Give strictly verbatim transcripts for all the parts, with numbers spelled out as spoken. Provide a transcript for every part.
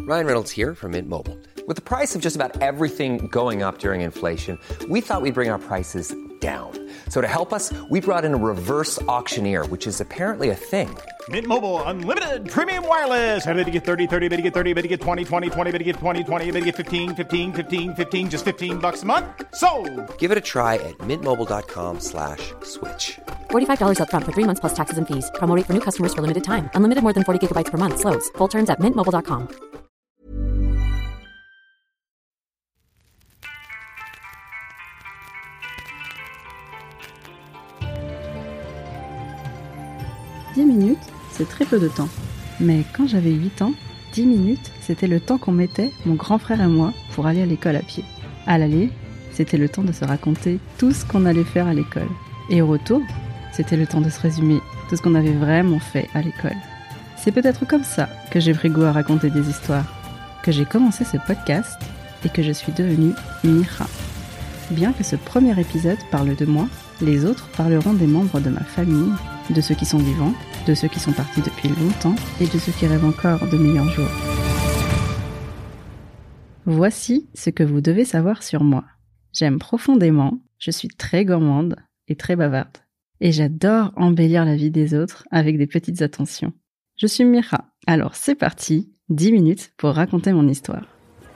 Ryan Reynolds here from Mint Mobile. With the price of just about everything going up during inflation, we thought we'd bring our prices down. So to help us, we brought in a reverse auctioneer, which is apparently a thing. Mint Mobile Unlimited Premium Wireless. How to get thirty, thirty, how to get thirty, how to get twenty, twenty, twenty, how to get twenty, twenty, how to get fifteen, fifteen, fifteen, fifteen, just fifteen bucks a month? Sold! Give it a try at mintmobile.com slash switch. forty-five dollars up front for three months plus taxes and fees. Promo rate for new customers for limited time. Unlimited more than forty gigabytes per month. Slows full terms at mint mobile dot com. dix minutes, c'est très peu de temps. Mais quand j'avais huit ans, dix minutes, c'était le temps qu'on mettait, mon grand frère et moi, pour aller à l'école à pied. À l'aller, c'était le temps de se raconter tout ce qu'on allait faire à l'école. Et au retour, c'était le temps de se résumer tout ce qu'on avait vraiment fait à l'école. C'est peut-être comme ça que j'ai pris goût à raconter des histoires, que j'ai commencé ce podcast et que je suis devenue Mira. Bien que ce premier épisode parle de moi, les autres parleront des membres de ma famille, de ceux qui sont vivants, de ceux qui sont partis depuis longtemps et de ceux qui rêvent encore de meilleurs jours. Voici ce que vous devez savoir sur moi. J'aime profondément, je suis très gourmande et très bavarde. Et j'adore embellir la vie des autres avec des petites attentions. Je suis Mira, alors c'est parti, dix minutes pour raconter mon histoire.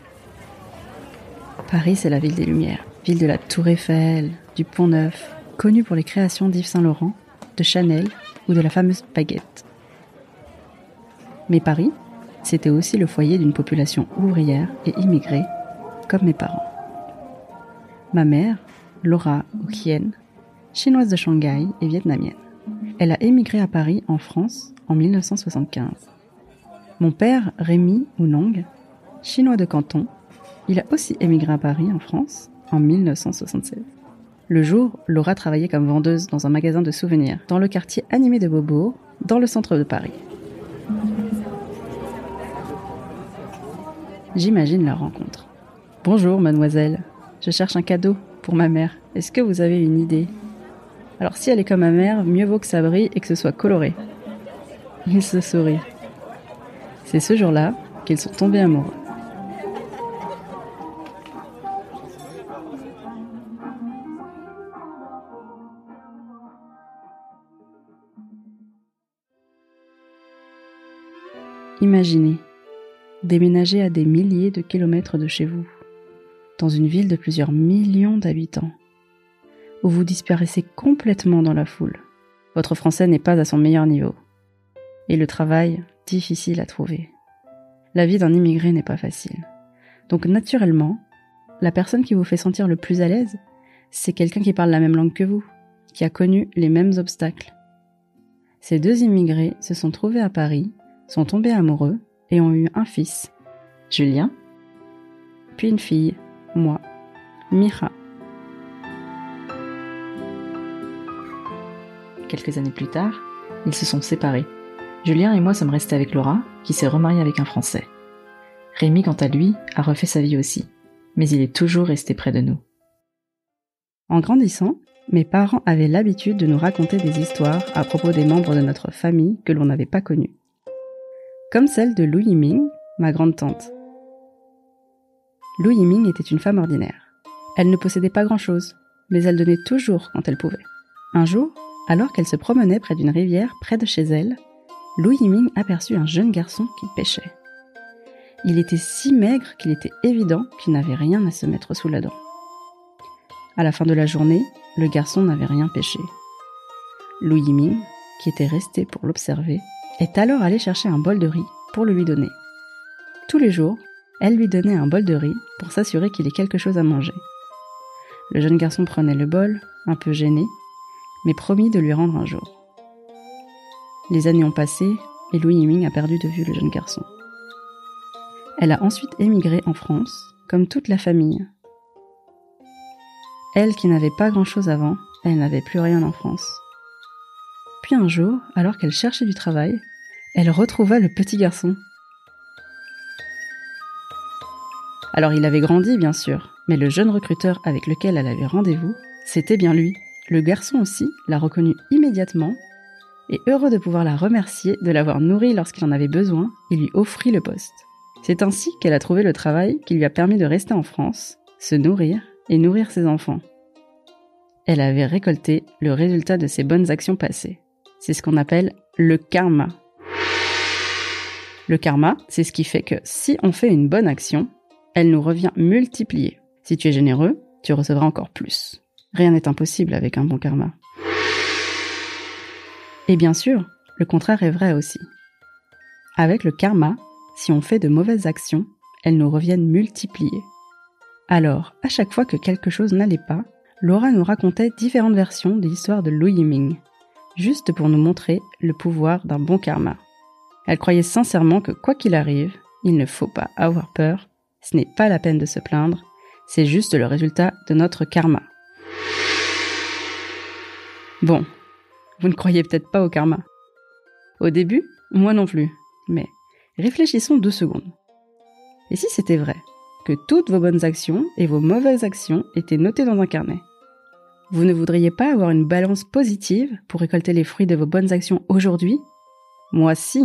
Paris, c'est la ville des Lumières, ville de la Tour Eiffel, du Pont-Neuf, connue pour les créations d'Yves Saint Laurent, de Chanel ou de la fameuse baguette. Mais Paris, c'était aussi le foyer d'une population ouvrière et immigrée, comme mes parents. Ma mère, Laura Oukien, chinoise de Shanghai et vietnamienne. Elle a émigré à Paris, en France, en mille neuf cent soixante-quinze. Mon père, Rémi Ounong, chinois de Canton, il a aussi émigré à Paris, en France, en mille neuf cent soixante-seize. Le jour, Laura travaillait comme vendeuse dans un magasin de souvenirs, dans le quartier animé de Beaubourg, dans le centre de Paris. J'imagine leur rencontre. « Bonjour, mademoiselle. Je cherche un cadeau pour ma mère. Est-ce que vous avez une idée ? Alors si elle est comme ma mère, mieux vaut que ça brille et que ce soit coloré. » Il se sourit. C'est ce jour-là qu'ils sont tombés amoureux. Imaginez, déménager à des milliers de kilomètres de chez vous, dans une ville de plusieurs millions d'habitants, où vous disparaissez complètement dans la foule. Votre français n'est pas à son meilleur niveau. Et le travail, difficile à trouver. La vie d'un immigré n'est pas facile. Donc naturellement, la personne qui vous fait sentir le plus à l'aise, c'est quelqu'un qui parle la même langue que vous, qui a connu les mêmes obstacles. Ces deux immigrés se sont trouvés à Paris, sont tombés amoureux et ont eu un fils, Julien, puis une fille, moi, Mira. Quelques années plus tard, ils se sont séparés. Julien et moi sommes restés avec Laura, qui s'est remariée avec un Français. Rémi, quant à lui, a refait sa vie aussi, mais il est toujours resté près de nous. En grandissant, mes parents avaient l'habitude de nous raconter des histoires à propos des membres de notre famille que l'on n'avait pas connus. Comme celle de Lou Yiming, ma grande-tante. Lou Yiming était une femme ordinaire. Elle ne possédait pas grand-chose, mais elle donnait toujours quand elle pouvait. Un jour, alors qu'elle se promenait près d'une rivière près de chez elle, Lou Yiming aperçut un jeune garçon qui pêchait. Il était si maigre qu'il était évident qu'il n'avait rien à se mettre sous la dent. À la fin de la journée, le garçon n'avait rien pêché. Lou Yiming, qui était resté pour l'observer, est alors allée chercher un bol de riz pour le lui donner. Tous les jours, elle lui donnait un bol de riz pour s'assurer qu'il ait quelque chose à manger. Le jeune garçon prenait le bol, un peu gêné, mais promit de lui rendre un jour. Les années ont passé et Lou Yiming a perdu de vue le jeune garçon. Elle a ensuite émigré en France, comme toute la famille. Elle qui n'avait pas grand-chose avant, elle n'avait plus rien en France. Puis un jour, alors qu'elle cherchait du travail, elle retrouva le petit garçon. Alors il avait grandi, bien sûr, mais le jeune recruteur avec lequel elle avait rendez-vous, c'était bien lui. Le garçon aussi l'a reconnue immédiatement, et heureux de pouvoir la remercier de l'avoir nourrie lorsqu'il en avait besoin, il lui offrit le poste. C'est ainsi qu'elle a trouvé le travail qui lui a permis de rester en France, se nourrir et nourrir ses enfants. Elle avait récolté le résultat de ses bonnes actions passées. C'est ce qu'on appelle le karma. Le karma, c'est ce qui fait que si on fait une bonne action, elle nous revient multipliée. Si tu es généreux, tu recevras encore plus. Rien n'est impossible avec un bon karma. Et bien sûr, le contraire est vrai aussi. Avec le karma, si on fait de mauvaises actions, elles nous reviennent multipliées. Alors, à chaque fois que quelque chose n'allait pas, Laura nous racontait différentes versions de l'histoire de Lu Yiming, juste pour nous montrer le pouvoir d'un bon karma. Elle croyait sincèrement que quoi qu'il arrive, il ne faut pas avoir peur, ce n'est pas la peine de se plaindre, c'est juste le résultat de notre karma. Bon, vous ne croyez peut-être pas au karma. Au début, moi non plus, mais réfléchissons deux secondes. Et si c'était vrai, que toutes vos bonnes actions et vos mauvaises actions étaient notées dans un carnet? Vous ne voudriez pas avoir une balance positive pour récolter les fruits de vos bonnes actions aujourd'hui? Moi si.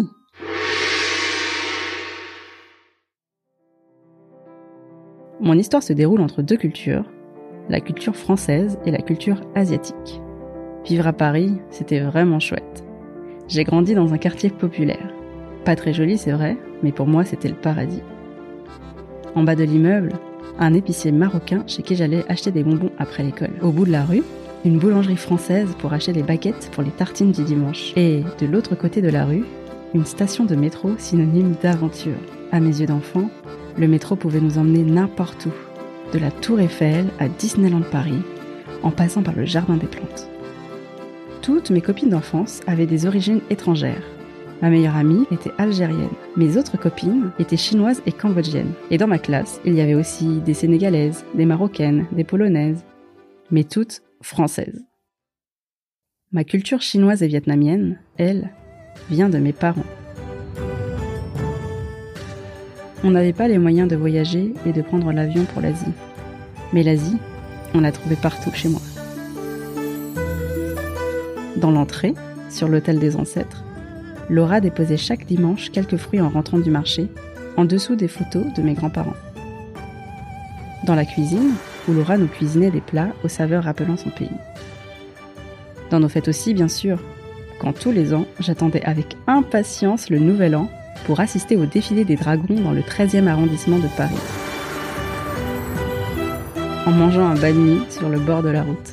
Mon histoire se déroule entre deux cultures, la culture française et la culture asiatique. Vivre à Paris, c'était vraiment chouette. J'ai grandi dans un quartier populaire. Pas très joli, c'est vrai, mais pour moi, c'était le paradis. En bas de l'immeuble, un épicier marocain chez qui j'allais acheter des bonbons après l'école. Au bout de la rue, une boulangerie française pour acheter des baguettes pour les tartines du dimanche. Et de l'autre côté de la rue, une station de métro synonyme d'aventure. À mes yeux d'enfant, le métro pouvait nous emmener n'importe où, de la Tour Eiffel à Disneyland Paris, en passant par le Jardin des Plantes. Toutes mes copines d'enfance avaient des origines étrangères. Ma meilleure amie était algérienne. Mes autres copines étaient chinoises et cambodgiennes. Et dans ma classe, il y avait aussi des sénégalaises, des marocaines, des polonaises, mais toutes françaises. Ma culture chinoise et vietnamienne, elle, vient de mes parents. On n'avait pas les moyens de voyager et de prendre l'avion pour l'Asie. Mais l'Asie, on l'a trouvée partout chez moi. Dans l'entrée, sur l'autel des ancêtres, Laura déposait chaque dimanche quelques fruits en rentrant du marché, en dessous des photos de mes grands-parents. Dans la cuisine, où Laura nous cuisinait des plats aux saveurs rappelant son pays. Dans nos fêtes aussi, bien sûr, quand tous les ans, j'attendais avec impatience le nouvel an pour assister au défilé des dragons dans le treizième arrondissement de Paris. En mangeant un banh mi sur le bord de la route.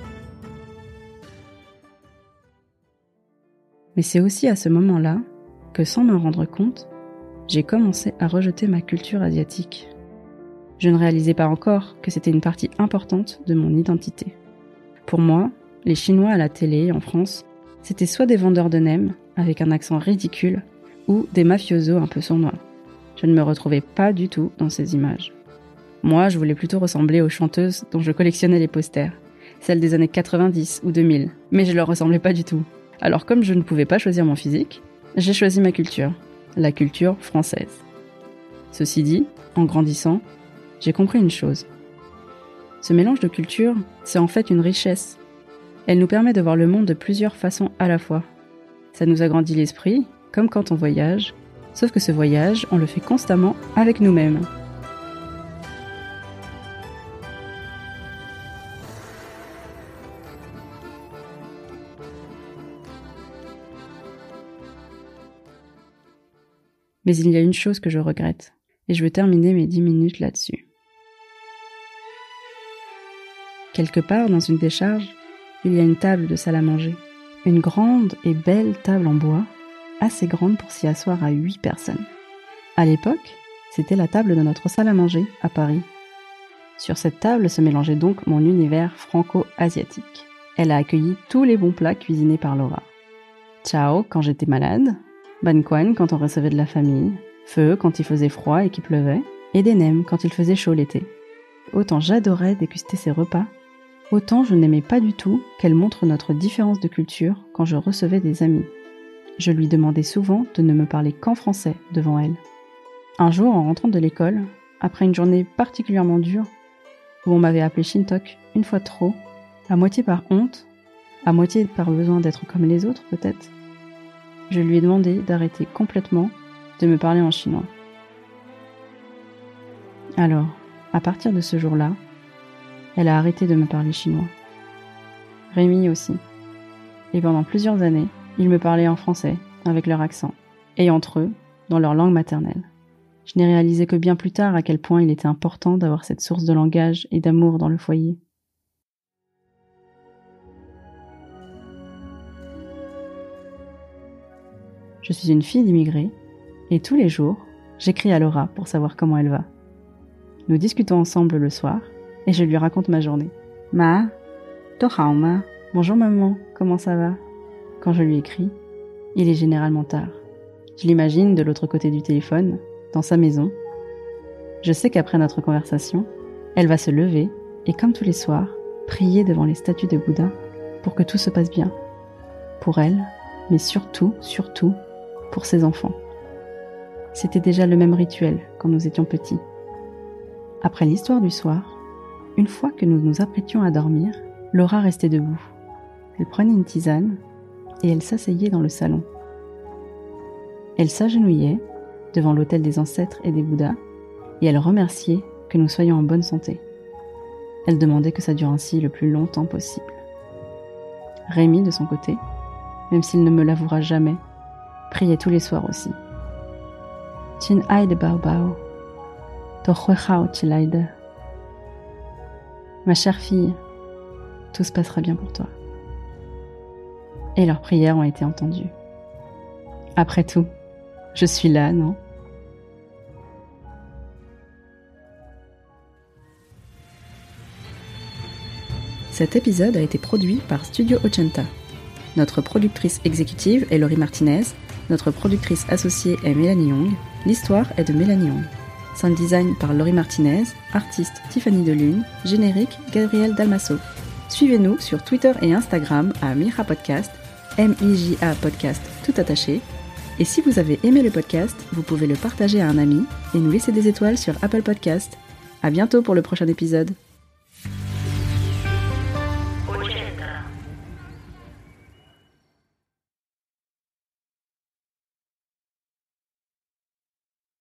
Mais c'est aussi à ce moment-là que, sans m'en rendre compte, j'ai commencé à rejeter ma culture asiatique. Je ne réalisais pas encore que c'était une partie importante de mon identité. Pour moi, les Chinois à la télé en France, c'était soit des vendeurs de nems avec un accent ridicule ou des mafiosos un peu sournois. Je ne me retrouvais pas du tout dans ces images. Moi, je voulais plutôt ressembler aux chanteuses dont je collectionnais les posters, celles des années quatre-vingt-dix ou deux mille, mais je leur ressemblais pas du tout. Alors comme je ne pouvais pas choisir mon physique, j'ai choisi ma culture, la culture française. Ceci dit, en grandissant, j'ai compris une chose. Ce mélange de cultures, c'est en fait une richesse. Elle nous permet de voir le monde de plusieurs façons à la fois. Ça nous agrandit l'esprit, comme quand on voyage, sauf que ce voyage, on le fait constamment avec nous-mêmes. Mais il y a une chose que je regrette, et je veux terminer mes dix minutes là-dessus. Quelque part dans une décharge, il y a une table de salle à manger. Une grande et belle table en bois, assez grande pour s'y asseoir à huit personnes. À l'époque, c'était la table de notre salle à manger à Paris. Sur cette table se mélangeait donc mon univers franco-asiatique. Elle a accueilli tous les bons plats cuisinés par Laura. Ciao quand j'étais malade, ban quan quand on recevait de la famille, feu quand il faisait froid et qu'il pleuvait, et des nems quand il faisait chaud l'été. Autant j'adorais déguster ces repas, autant je n'aimais pas du tout qu'elle montre notre différence de culture quand je recevais des amis. Je lui demandais souvent de ne me parler qu'en français devant elle. Un jour, en rentrant de l'école, après une journée particulièrement dure, où on m'avait appelé Shintok une fois de trop, à moitié par honte, à moitié par besoin d'être comme les autres peut-être, je lui ai demandé d'arrêter complètement de me parler en chinois. Alors, à partir de ce jour-là, elle a arrêté de me parler chinois. Rémi aussi. Et pendant plusieurs années, ils me parlaient en français, avec leur accent, et entre eux, dans leur langue maternelle. Je n'ai réalisé que bien plus tard à quel point il était important d'avoir cette source de langage et d'amour dans le foyer. Je suis une fille d'immigrés, et tous les jours, j'écris à Laura pour savoir comment elle va. Nous discutons ensemble le soir, et je lui raconte ma journée. Ma, to hao ma. Bonjour maman, comment ça va? Quand je lui écris, il est généralement tard. Je l'imagine de l'autre côté du téléphone, dans sa maison. Je sais qu'après notre conversation, elle va se lever et, comme tous les soirs, prier devant les statues de Bouddha pour que tout se passe bien. Pour elle, mais surtout, surtout, pour ses enfants. C'était déjà le même rituel quand nous étions petits. Après l'histoire du soir, une fois que nous nous apprêtions à dormir, Laura restait debout. Elle prenait une tisane et elle s'asseyait dans le salon. Elle s'agenouillait devant l'autel des ancêtres et des Bouddhas et elle remerciait que nous soyons en bonne santé. Elle demandait que ça dure ainsi le plus longtemps possible. Rémi, de son côté, même s'il ne me l'avouera jamais, priait tous les soirs aussi. Chin ai de bao bao, to hui hao chilaide. Ma chère fille, tout se passera bien pour toi. Et leurs prières ont été entendues. Après tout, je suis là, non? Cet épisode a été produit par Studio Ochenta. Notre productrice exécutive est Laurie Martinez, notre productrice associée est Mélanie Young, l'histoire est de Mélanie Young. Sound design par Laurie Martinez, artiste Tiffany Delune, générique Gabriel Dalmasso. Suivez-nous sur Twitter et Instagram à Mija Podcast, M I J A Podcast tout attaché. Et si vous avez aimé le podcast, vous pouvez le partager à un ami et nous laisser des étoiles sur Apple Podcast. À bientôt pour le prochain épisode.